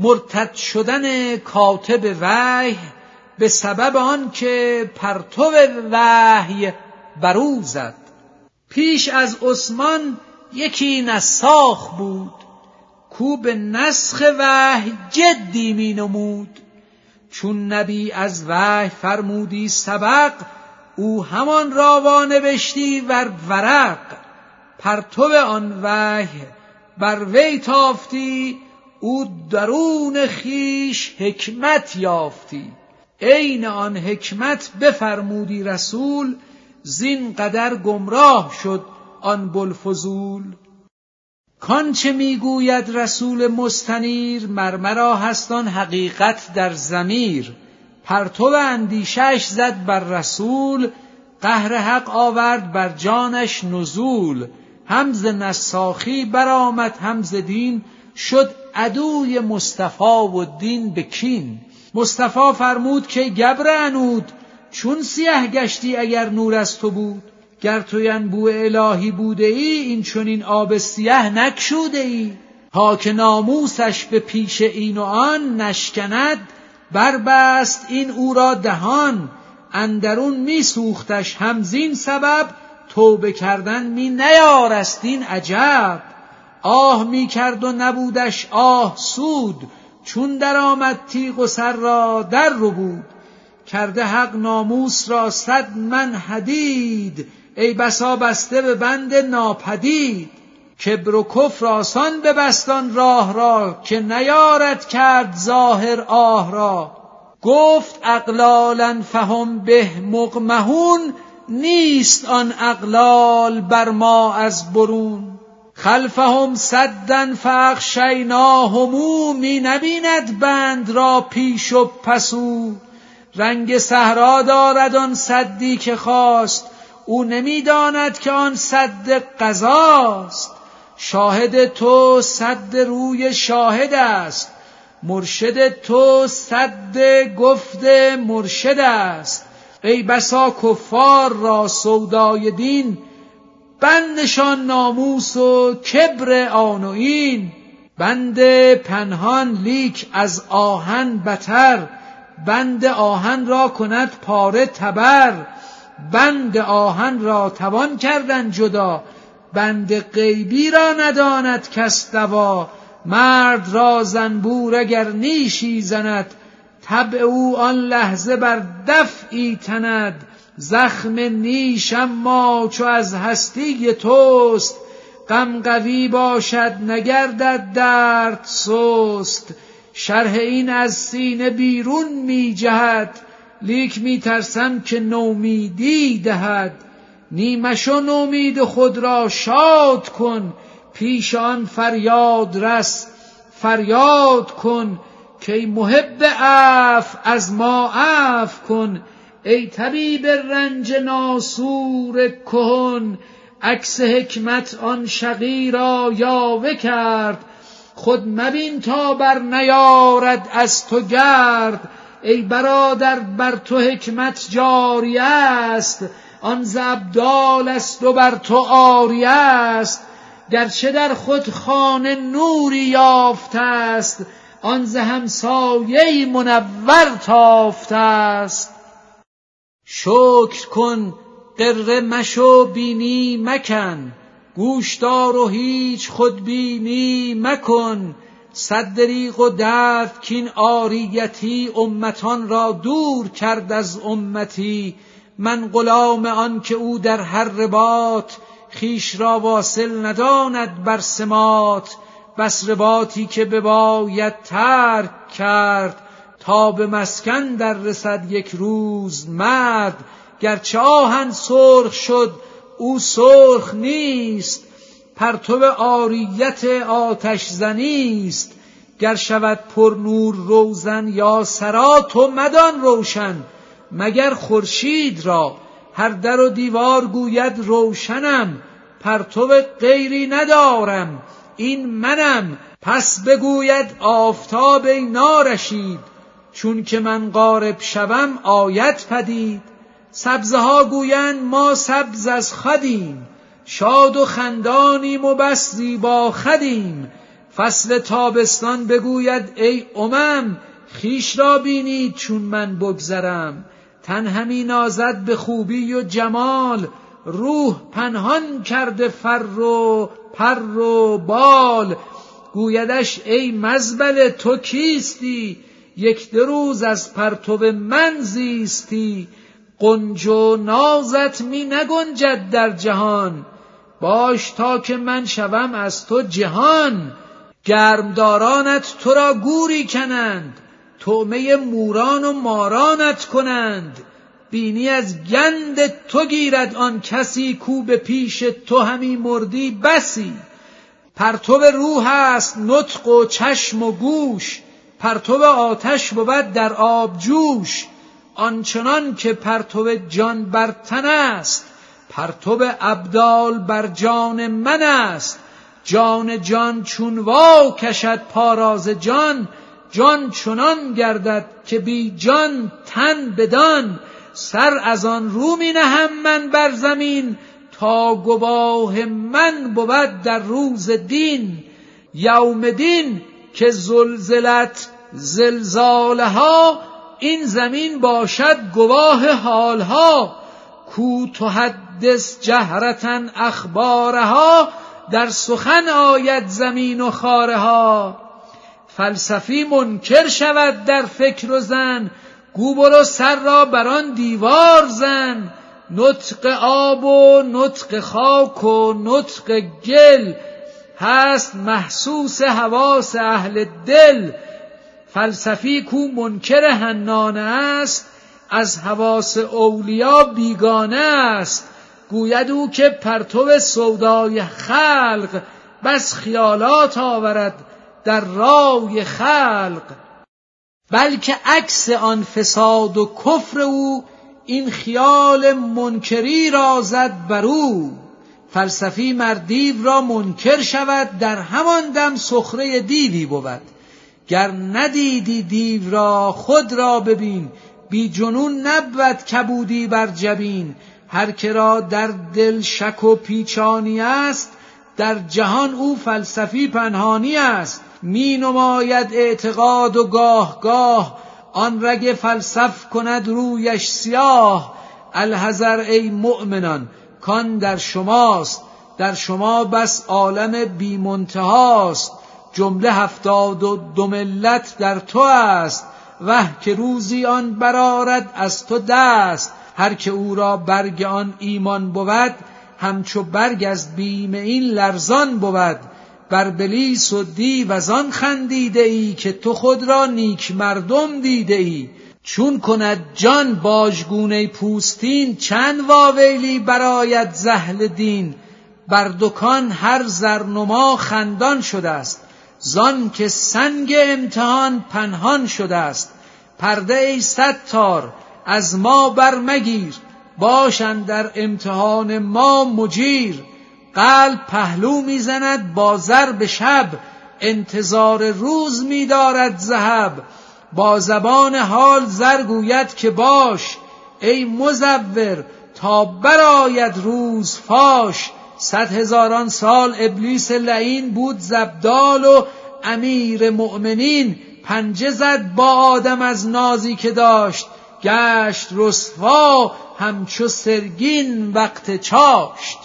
مرتد شدن کاتب وحی به سبب آن که پرتو وحی برو زد. پیش از عثمان یکی نساخ بود، کو به نسخ وحی جدی می نمود. چون نبی از وحی فرمودی سبق، او همان را وانوشتی ور ورق. پرتو آن وحی بر وی تافتی، او درون خیش حکمت یافتی. عین آن حکمت بفرمودی رسول، زین قدر گمراه شد آن بوالفضول. کانچه میگوید رسول مستنیر، مرمرا هست آن حقیقت در ضمیر. پرتو اندیشش زد بر رسول، قهر حق آورد بر جانش نزول. هم ز نساخی برآمد هم ز دین، شد عدوی مصطفی و دین به کین. مصطفی فرمود که گبر عنود، چون سیه گشتی اگر نور از تو بود. گر تو ینبوع الهی بوده ای، این چنین آب سیه نگشوده ای. تا که ناموسش به پیش این و آن، نشکند بربست این او را دهان. اندرون می سوختش هم زین سبب، توبه کردن می نیارست این عجب. آه می کرد و نبودش آه سود، چون در آمد تیغ و سر را در ربود. کرده حق ناموس را 100 من حدید، ای بسا بسته به بند ناپدید. کبر و کفر آسان ببستان راه را، که نیارد کرد ظاهر آه را. گفت اقلالا فهم به مقمحون، نیست آن اقلال بر ما از برون. خلفهم سدا فاغشیناهم، می نبیند بند را پیش و پسو. رنگ صحرا دارد آن سدی که خواست، او نمیداند که آن سد قضاست. شاهد تو سد روی شاهد است، مرشد تو سد گفت مرشد است. ای بسا کفار را سودای دین، بندشان ناموس و کبر آن و این. بند پنهان لیک از آهن بتر، بند آهن را کند پاره تبر. بند آهن را توان کردن جدا، بند غیبی را نداند کس دوا. مرد را زنبور اگر نیشی زند، طبع او آن لحظه بر دفعی تند. زخم نیش اما چو از هستی توست، غم قوی باشد نگردد درد سست. شرح این از سینه بیرون می جهد، لیک می ترسم که نومیدی دهد. نیمشو نومید خود را شاد کن، پیش آن فریاد رس فریاد کن. که ای محب عفو از ما عفو کن، ای طبیب رنج ناسور کهن. عکس حکمت آن شقی را یاوه کرد، خود مبین تا بر نیارد از تو گرد. ای برادر بر تو حکمت جاری است، آن ز ابدال است و بر تو عاری است. گرچه در خود خانه نوری یافته است، آن ز همسایه منور تافته است. شکر کن غره مشو بینی مکن، گوش دار و هیچ خودبینی مکن. صد دریغ و درد کین عاریتی، امتان را دور کرد از امتی. من غلام آن که او در هر رباط، خیش را واصل نداند بر سماط. بس رباطی که بباید ترک کرد، تا به مسکن در رسد یک روز مرد. گرچه آهن سرخ شد او سرخ نیست، پرتو عاریت آتش زنیست. گر شود پر نور روزن یا سرا، تو مدان روشن مگر خورشید را. هر در و دیوار گوید روشنم، پرتو غیری ندارم این منم. پس بگوید آفتاب ای نارشید، چون که من غارب شوم آید پدید. سبزه ها گویند ما سبز از خودیم، شاد و خندانیم و بس زیبا خودیم. فصل تابستان بگوید ای خویش را بینید چون من بگذرم. تن همی نازد به خوبی و جمال، روح پنهان کرده فر و پر و بال. گویدش ای مزبله تو کیستی، یک دو روز از پرتو من زیستی. غنج و نازت می نگنجد در جهان، باش تا که من شوم از تو جهان. گرمدارانت تو را گوری کنند، طعمه موران و مارانت کنند. بینی از گند تو گیرد آن کسی، کو به پیش تو همی مردی بسی. پرتو روح است نطق و چشم و گوش، پرتو آتش بود در آب جوش. آنچنان که پرتو جان بر تن است، پرتو ابدال بر جان من است. جان جان چون وا کشد پاراز جان، جان چنان گردد که بی جان تن بدان. سر از آن رو می نهم من بر زمین، تا گواه من بود در روز دین. یوم دین که زلزلت زلزالها، این زمین باشد گواه حالها. کو تحدث جهرتن اخبارها، در سخن آید زمین و خارها. فلسفی منکر شود در فکر و زن، گو برو سر را بر آن دیوار زن. نطق آب و نطق خاک و نطق گل، هست محسوس حواس اهل دل. فلسفی کو منکر حنانه است، از حواس اولیا بیگانه است. گوید او که پرتو سودای خلق، بس خیالات آورد در رای خلق. بلکه عکس آن فساد و کفر او، این خیال منکری را زد بر او. فلسفی مر دیو را منکر شود، در همان دم سخره دیوی بود. گر ندیدی دیو را خود را ببین، بی جنون نبود کبودی بر جبین. هر که را در دل شک و پیچانی است، در جهان او فلسفی پنهانی است. می نماید اعتقاد و گاه گاه، آن رگ فلسف کند رویش سیاه. الحذر ای مؤمنان کان در شماست، در شما بس عالم بی منتهاست. جمله 72 ملت در تو است، وه که روزی آن برآرد از تو دست. هر که او را برگ آن ایمان بود، همچو برگ از بیم این لرزان بود. بر بلیس و دیو از آن خندیده ای، که تو خود را نیک مردم دیده ای. چون کند جان باژگونه پوستین، چند واویلی برآید ز اهل دین. بر دکان هر زرنما خندان شده است، زان که سنگ امتحان پنهان شده است. پرده ای ستار از ما برمگیر، باش اندر امتحان ما مجیر. قلب پهلو میزند با ضرب شب، انتظار روز می‌دارد ذهب. با زبان حال زر گوید که باش، ای مزور تا برآید روز فاش. 100,000 سال ابلیس لعین بود زبدال، و امیر مؤمنین پنجه زد با آدم از نازی که داشت. گشت رسوا همچو سرگین وقت چاشت.